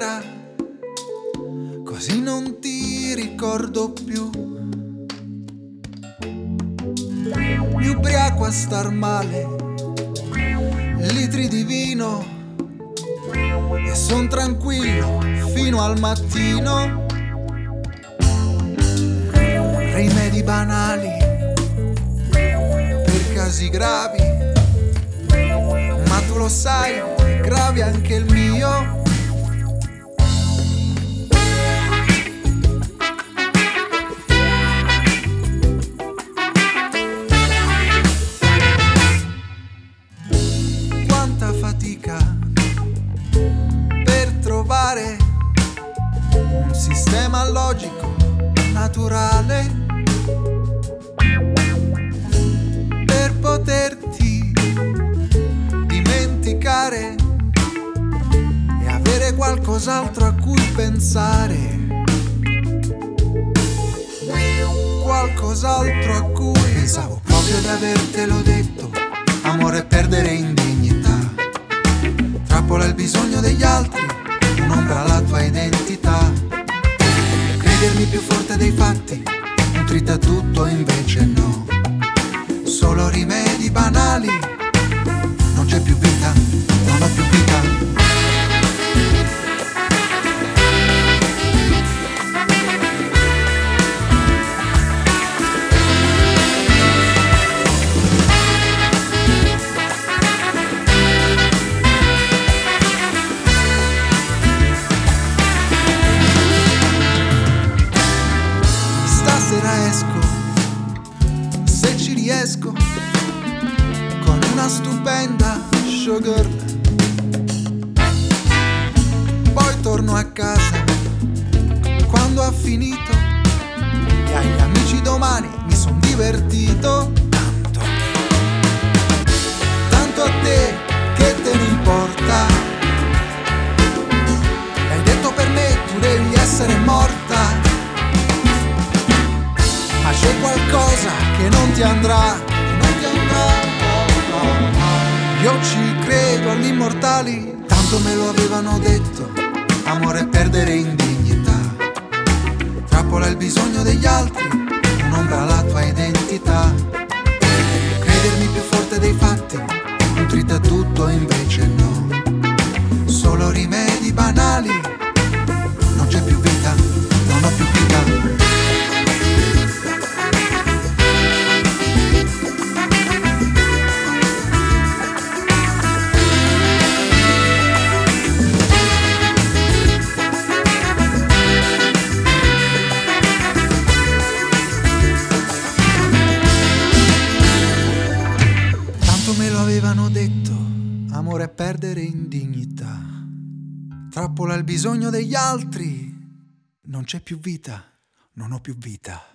sera, così non ti ricordo più. Mi ubriaco a star male, litri di vino, e son tranquillo fino al mattino. Rimedi banali per casi gravi, ma tu lo sai, è grave anche il mio. Quanta fatica per trovare un sistema logico, naturale, per poterti dimenticare e avere qualcos'altro a cui pensare, qualcos'altro a cui pensavo proprio di avertelo detto. Amore è perdere in dignità, trappola il bisogno degli altri, un'ombra alla tua identità. Credermi più forte dei fatti, nutrita tutto invece no. Solo rimedi banali, non c'è più vita, non ho più vita. Stasera esco, se ci riesco, con una stupenda showgirl. Poi torno a casa quando ha finito e agli amici domani mi son divertito. Tanto a te che te ne importa, l'hai detto per me, tu devi essere morta. Ma c'è qualcosa che non ti andrà, non ti andrà. Io ci credo agli immortali, tanto me lo avevano detto. Amore è perdere in dignità, trappola il bisogno degli altri, un'ombra alla tua identità. Credermi più forte dei fatti, nutrita tutto invece no. Solo rimedi banali, non c'è più vita, non ho più vita. Me lo avevano detto, amore è perdere in dignità, trappola il bisogno degli altri, non c'è più vita, non ho più vita.